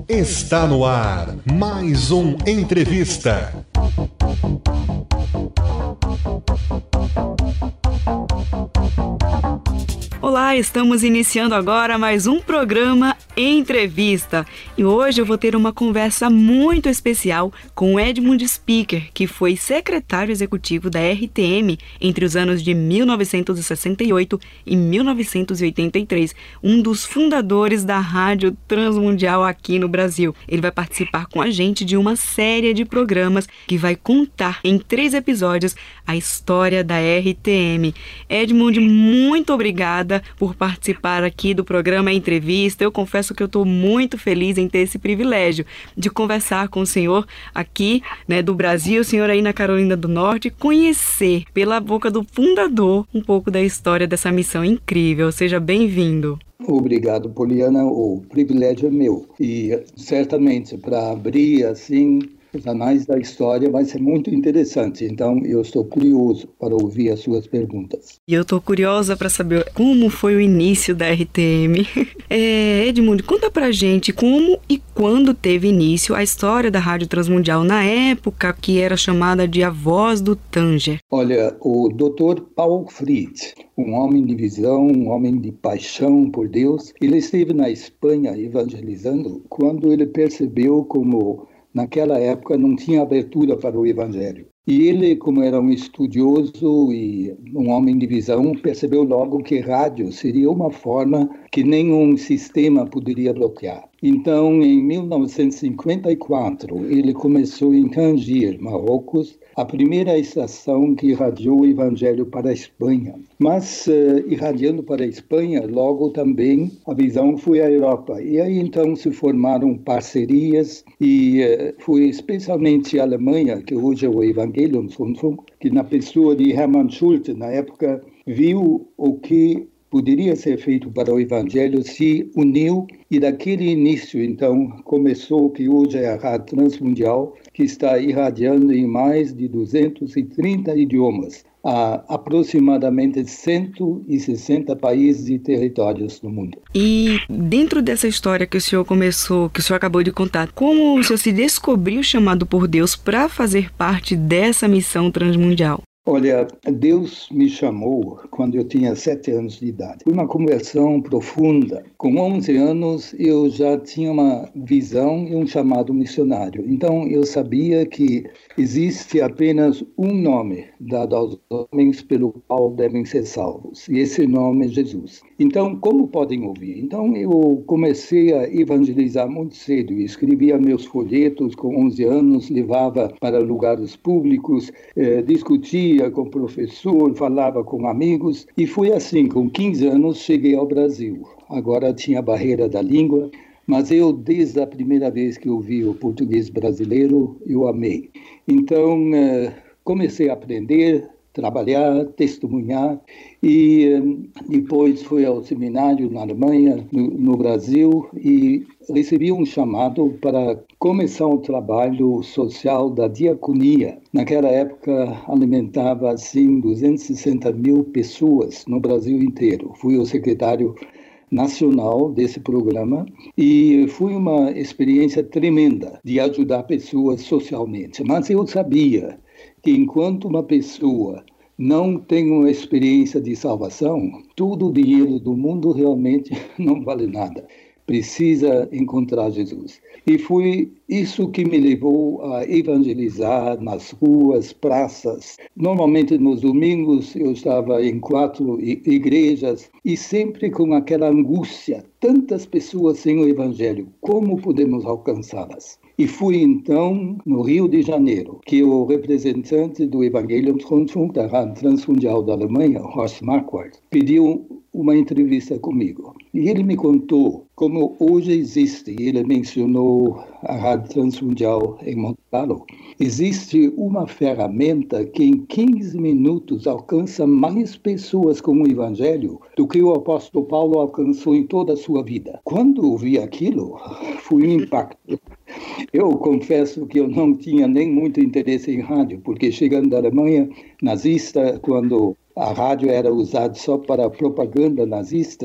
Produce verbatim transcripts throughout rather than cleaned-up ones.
Está no ar mais um Entrevista. Olá, estamos iniciando agora mais um programa Entrevista. E hoje eu vou ter uma conversa muito especial com o Edmund Speaker, que foi secretário executivo da R T M entre os anos de mil novecentos e sessenta e oito e mil novecentos e oitenta e três, um dos fundadores da Rádio Transmundial aqui no Brasil. Ele vai participar com a gente de uma série de programas que vai contar em três episódios a história da R T M. Edmund, muito obrigada por participar aqui do programa Entrevista. Eu confesso que eu estou muito feliz em ter esse privilégio de conversar com o senhor aqui, né, do Brasil, o senhor aí na Carolina do Norte, conhecer pela boca do fundador um pouco da história dessa missão incrível. Seja bem-vindo. Obrigado, Poliana. O privilégio é meu. E certamente para abrir assim os anais da história vai ser muito interessante. Então, eu estou curioso para ouvir as suas perguntas. E eu estou curiosa para saber como foi o início da R T M. É, Edmund, conta pra gente como e quando teve início a história da Rádio Transmundial na época que era chamada de A Voz do Tanger. Olha, o doutor Paul Fried, um homem de visão, um homem de paixão por Deus, ele esteve na Espanha evangelizando quando ele percebeu como naquela época não tinha abertura para o Evangelho. E ele, como era um estudioso e um homem de visão, percebeu logo que rádio seria uma forma que nenhum sistema poderia bloquear. Então, em mil novecentos e cinquenta e quatro, ele começou em Tanger, Marrocos, a primeira estação que irradiou o Evangelho para a Espanha. Mas, uh, irradiando para a Espanha, logo também a visão foi à Europa. E aí, então, se formaram parcerias e uh, foi especialmente a Alemanha, que hoje é o Evangeliumsrundfunk, que na pessoa de Hermann Schulte, na época, viu o que poderia ser feito para o Evangelho, se uniu e daquele início, então, começou o que hoje é a Rádio Transmundial, que está irradiando em mais de duzentos e trinta idiomas, a aproximadamente cento e sessenta países e territórios no mundo. E dentro dessa história que o senhor começou, que o senhor acabou de contar, como o senhor se descobriu chamado por Deus para fazer parte dessa missão transmundial? Olha, Deus me chamou quando eu tinha sete anos de idade. Foi uma conversão profunda. Com onze anos, eu já tinha uma visão e um chamado missionário. Então, eu sabia que existe apenas um nome dado aos homens pelo qual devem ser salvos. E esse nome é Jesus. Então, como podem ouvir? Então, eu comecei a evangelizar muito cedo. Escrevia meus folhetos com onze anos, levava para lugares públicos, eh, discutia com o professor, falava com amigos, e foi assim, com quinze anos, cheguei ao Brasil. Agora tinha a barreira da língua, mas eu, desde a primeira vez que ouvi o português brasileiro, eu amei. Então, comecei a aprender, trabalhar, testemunhar, e depois fui ao seminário na Alemanha, no, no Brasil, e recebi um chamado para começar o trabalho social da diaconia. Naquela época, alimentava, assim, duzentas e sessenta mil pessoas no Brasil inteiro. Fui o secretário nacional desse programa e foi uma experiência tremenda de ajudar pessoas socialmente. Mas eu sabia que enquanto uma pessoa não tem uma experiência de salvação, todo o dinheiro do mundo realmente não vale nada. Precisa encontrar Jesus. E foi isso que me levou a evangelizar nas ruas, praças. Normalmente nos domingos eu estava em quatro igrejas e sempre com aquela angústia. Tantas pessoas sem o evangelho, como podemos alcançá-las? E fui então no Rio de Janeiro, que o representante do Evangeliumsrundfunk, da Rádio Transmundial da Alemanha, Horst Marquardt, pediu uma entrevista comigo. E ele me contou como hoje existe, e ele mencionou a Rádio Transmundial em Monte Carlo, existe uma ferramenta que em quinze minutos alcança mais pessoas com o Evangelho do que o apóstolo Paulo alcançou em toda a sua vida. Quando ouvi aquilo, foi um impacto. Eu confesso que eu não tinha nem muito interesse em rádio, porque chegando da Alemanha nazista, quando a rádio era usada só para propaganda nazista,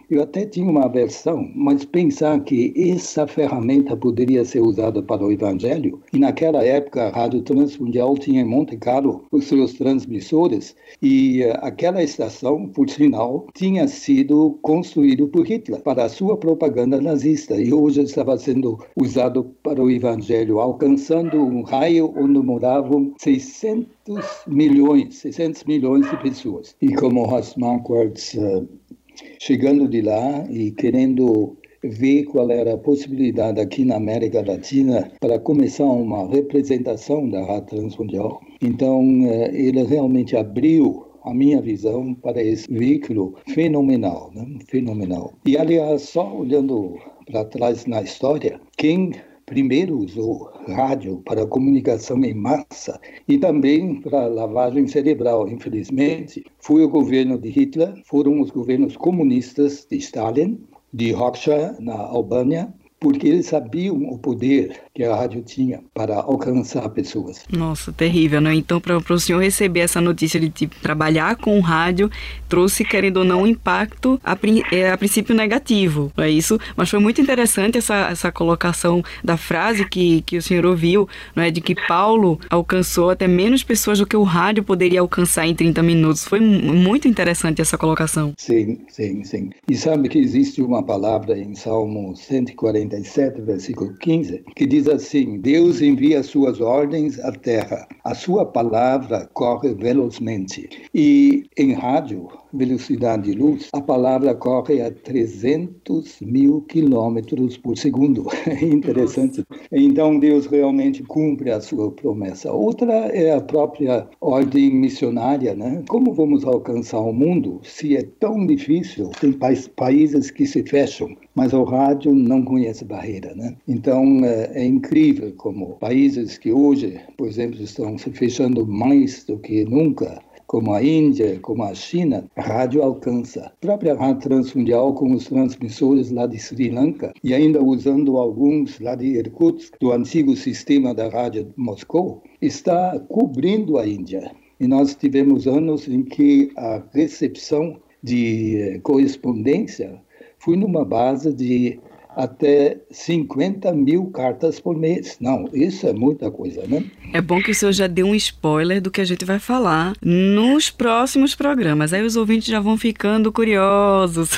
eu até tinha uma aversão, mas pensar que essa ferramenta poderia ser usada para o Evangelho, e naquela época a Rádio Transmundial tinha em Monte Carlo os seus transmissores, e uh, aquela estação, por sinal, tinha sido construída por Hitler para a sua propaganda nazista, e hoje estava sendo usado para o Evangelho, alcançando um raio onde moravam seiscentos milhões, seiscentos milhões de pessoas. E como Ross Marquardt, uh, chegando de lá e querendo ver qual era a possibilidade aqui na América Latina para começar uma representação da Rádio Transmundial. Então, uh, ele realmente abriu a minha visão para esse veículo fenomenal, né? Fenomenal. E, aliás, só olhando para trás na história, quem primeiro usou rádio para comunicação em massa e também para lavagem cerebral, infelizmente, foi o governo de Hitler, foram os governos comunistas de Stalin, de Hoxha, na Albânia, porque eles sabiam o poder que a rádio tinha para alcançar pessoas. Nossa, terrível, né? Então, para o senhor receber essa notícia de tipo, trabalhar com rádio, trouxe, querendo ou não, um impacto a, a princípio negativo, não é isso? Mas foi muito interessante essa, essa colocação da frase que, que o senhor ouviu, não é? De que Paulo alcançou até menos pessoas do que o rádio poderia alcançar em trinta minutos. Foi muito interessante essa colocação. Sim, sim, sim. E sabe que existe uma palavra em Salmo cento e quarenta e sete, versículo quinze, que diz assim: Deus envia suas ordens à terra, a sua palavra corre velozmente. E em rádio, velocidade de luz, a palavra corre a trezentos mil quilômetros por segundo. É interessante. Então Deus realmente cumpre a sua promessa. Outra é a própria ordem missionária, né? Como vamos alcançar o mundo se é tão difícil? Tem pa- países que se fecham, mas o rádio não conhece barreira, né? Então é, é incrível como países que hoje, por exemplo, estão se fechando mais do que nunca, como a Índia, como a China, a rádio alcança. A própria Rádio Transmundial, com os transmissores lá de Sri Lanka, e ainda usando alguns lá de Irkutsk, do antigo sistema da Rádio de Moscou, está cobrindo a Índia. E nós tivemos anos em que a recepção de eh, correspondência foi numa base de até cinquenta mil cartas por mês. Não, isso é muita coisa, né? É bom que o senhor já deu um spoiler do que a gente vai falar nos próximos programas. Aí os ouvintes já vão ficando curiosos.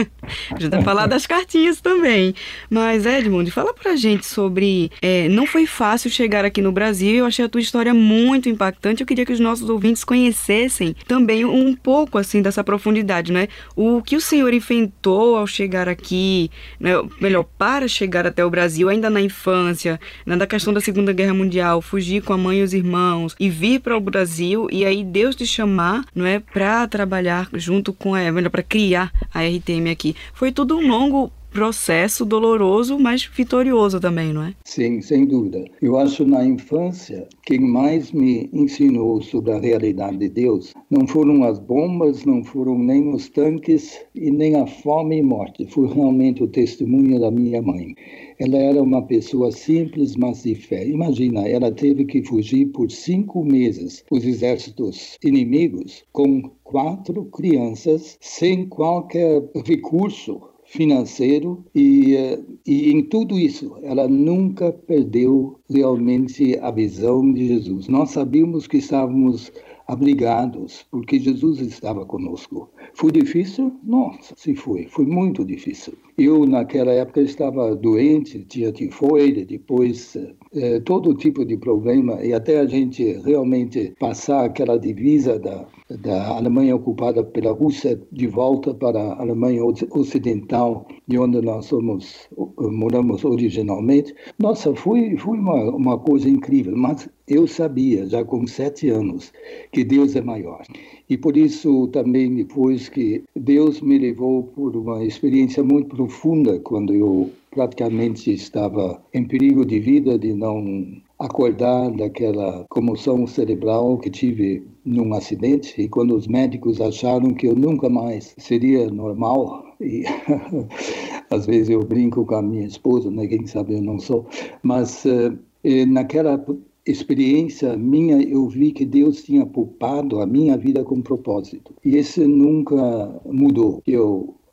A gente vai falar das cartinhas também. Mas, Edmund, fala pra gente sobre... É, não foi fácil chegar aqui no Brasil. Eu achei a tua história muito impactante. Eu queria que os nossos ouvintes conhecessem também um pouco, assim, dessa profundidade, né? O que o senhor enfrentou ao chegar aqui, né? Melhor, para chegar até o Brasil, ainda na infância, né? Da questão da Segunda Guerra Mundial, fugir com a mãe e os irmãos e vir para o Brasil e aí Deus te chamar, não é, para trabalhar junto com a, melhor, para criar a R T M aqui. Foi tudo um longo processo, doloroso, mas vitorioso também, não é? Sim, sem dúvida. Eu acho na infância, quem mais me ensinou sobre a realidade de Deus não foram as bombas, não foram nem os tanques e nem a fome e morte. Foi realmente o testemunho da minha mãe. Ela era uma pessoa simples, mas de fé. Imagina, ela teve que fugir por cinco meses os exércitos inimigos com quatro crianças, sem qualquer recurso financeiro e, e em tudo isso ela nunca perdeu realmente a visão de Jesus. Nós sabíamos que estávamos abrigados porque Jesus estava conosco. Foi difícil? Nossa, se foi. Foi muito difícil. Eu, naquela época, estava doente, tinha tifoide, depois eh, todo tipo de problema, e até a gente realmente passar aquela divisa da, da Alemanha ocupada pela Rússia de volta para a Alemanha Ocidental, de onde nós somos, moramos originalmente. Nossa, foi, foi uma, uma coisa incrível, mas eu sabia, já com sete anos, que Deus é maior. E por isso também, depois que Deus me levou por uma experiência muito profunda, quando eu praticamente estava em perigo de vida, de não acordar daquela comoção cerebral que tive num acidente, e quando os médicos acharam que eu nunca mais seria normal, e às vezes eu brinco com a minha esposa, né? Quem sabe eu não sou, mas uh, naquela experiência minha, eu vi que Deus tinha poupado a minha vida com propósito. E esse nunca mudou. Eu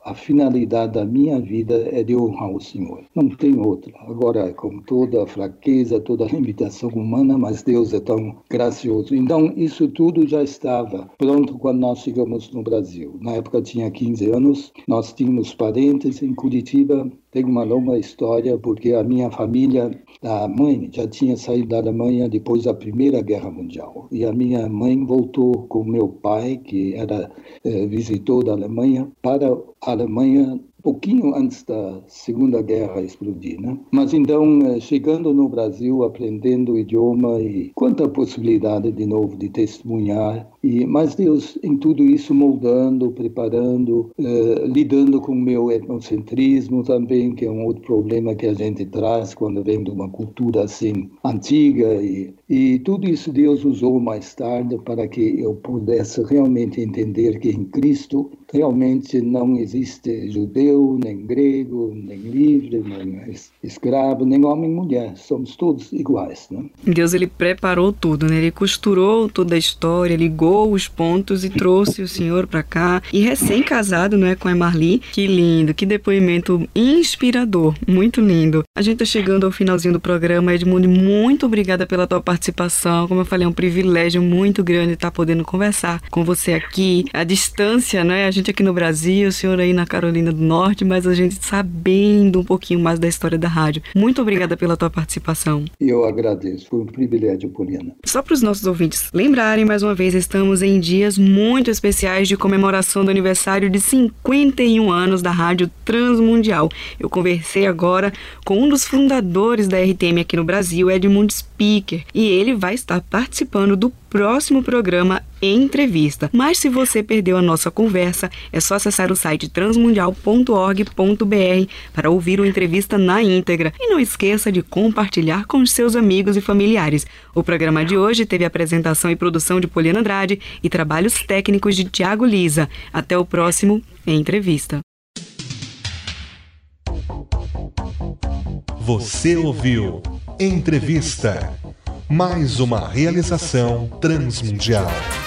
a finalidade da minha vida é de honrar o Senhor. Não tem outra. Agora, com toda a fraqueza, toda a limitação humana, mas Deus é tão gracioso. Então, isso tudo já estava pronto quando nós chegamos no Brasil. Na época, eu tinha quinze anos, nós tínhamos parentes em Curitiba. Tem uma longa história, porque a minha família, a mãe, já tinha saído da Alemanha depois da Primeira Guerra Mundial. E a minha mãe voltou com meu pai, que era eh, visitor da Alemanha, para a Alemanha pouquinho antes da Segunda Guerra explodir, né? Mas então, chegando no Brasil, aprendendo o idioma e quanta possibilidade de novo de testemunhar, e, mas Deus em tudo isso moldando, preparando, eh, lidando com o meu etnocentrismo também, que é um outro problema que a gente traz quando vem de uma cultura assim antiga, e, e tudo isso Deus usou mais tarde para que eu pudesse realmente entender que em Cristo realmente não existe judeu, nem grego, nem livre, nem escravo, nem homem e mulher. Somos todos iguais, né? Deus, ele preparou tudo, né? Ele costurou toda a história, ligou os pontos e trouxe o senhor para cá. E recém-casado, não é, com a Marli. Que lindo, que depoimento inspirador, muito lindo. A gente tá chegando ao finalzinho do programa. Edmundo, muito obrigada pela tua participação. Como eu falei, é um privilégio muito grande estar podendo conversar com você aqui. A distância, né? A gente aqui no Brasil, o senhor aí na Carolina do Norte, mas a gente sabendo um pouquinho mais da história da rádio. Muito obrigada pela tua participação. Eu agradeço, foi um privilégio, Poliana. Só para os nossos ouvintes lembrarem, mais uma vez, estamos em dias muito especiais de comemoração do aniversário de cinquenta e um anos da Rádio Transmundial. Eu conversei agora com um dos fundadores da R T M aqui no Brasil, Edmundo Speaker, e ele vai estar participando do próximo programa Entrevista. Mas se você perdeu a nossa conversa, é só acessar o site transmundial ponto org ponto br para ouvir a entrevista na íntegra. E não esqueça de compartilhar com os seus amigos e familiares. O programa de hoje teve apresentação e produção de Poliana Andrade e trabalhos técnicos de Tiago Lisa. Até o próximo Entrevista. Você ouviu Entrevista, mais uma realização Transmundial.